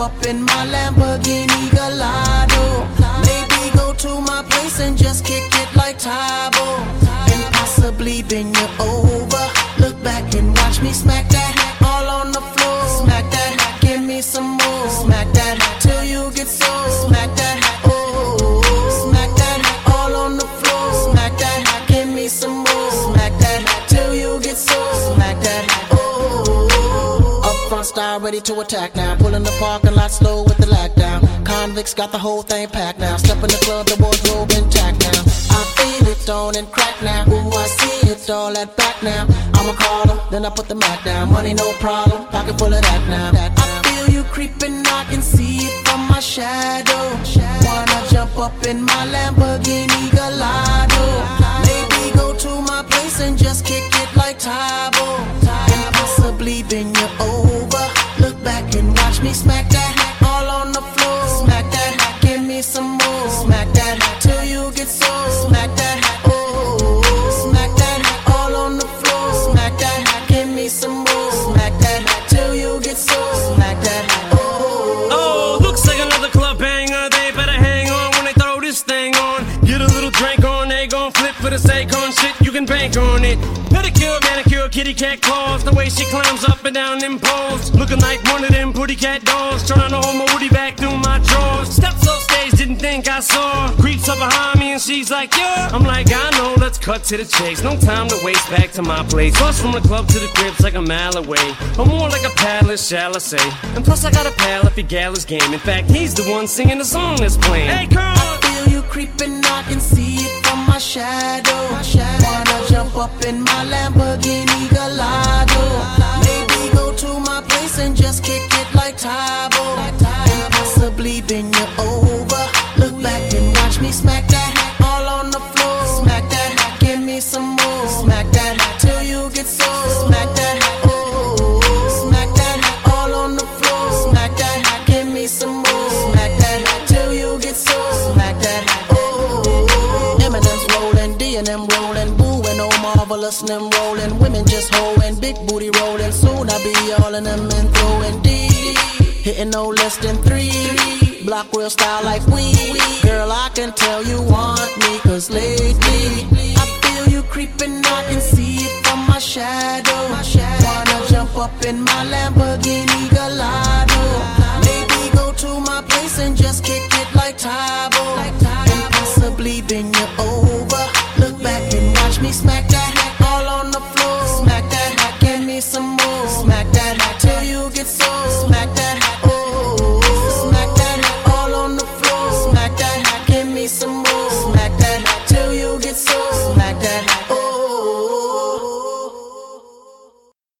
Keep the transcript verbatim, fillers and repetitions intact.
up in my Lamborghini Gallardo. Maybe go to my place and just kick it like Tybo, and possibly bend you over. Look back and watch me smack that all on the floor. Smack that, give me some more. Smack that till you get sore. Smack that, oh, smack that all on the floor. Smack that, give me some more. Smack that till you get sore. Smack that, oh. Up front style ready to attack now. Pull in the parking lot slow with the lag down. Convicts got the whole thing packed now. Step in the club, the wardrobe intact now. I feel it on and crack now. Ooh, I see it all at back now. I'ma call them, then I put the Mac down. Money no problem, pocket full of that now. I feel you creeping, I can see it from my shadow. Wanna jump up in my Lamborghini Gallardo. Maybe go to my place and just kick it like Tybo, and possibly bend you over. Look back and watch me smack that all on the floor. Smack that, give me some more. Smack that till you get sore. Smack that, oh, smack that all on the floor. Smack that, give me some more. Smack that till you get sore. Smack that, oh. Oh, looks like another club banger. They better hang on when they throw this thing on. Get a little drink on, they gon' flip for the sake on shit. You can bank on it. Pedicure, manicure, kitty cat claws. The way she climbs up and down them poles, looking like one of them pretty cat dolls. Trying to hold my woody back through my drawers. Steps off stage, didn't think I saw. Creeps up behind me and she's like, yeah. I'm like, I know, let's cut to the chase. No time to waste, back to my place. Bus from the club to the crib's like a mile away, or more like a palace, shall I say. And plus I got a pal if he gal his game. In fact, he's the one singing the song that's playing. Hey, girl! I feel you creeping, I can see it from my shadow. Wanna jump up in my Lamborghini Gallardo. Maybe go to my place and just kick it like Tybo, and possibly bend you over. Look back and watch me smack that all on the floor. Smack that, give me some more. Smack that till you get sore. Smack that, oh, smack that all on the floor. Smack that, give me some more. Smack that till you get sore. Smack that, oh. Eminem's rolling, D and M rolling, Boo and oh marvelous and them rolling. Women just hoeing, big booty rolling. Soon I be all in them and throwing D, hitting no less than three. Block real style like we. Girl, I can tell you want me, cause lately I feel you creeping, I can see it from my shadow. Wanna jump up in my Lamborghini Gallardo. Maybe go to my place and just kick it like Tybo.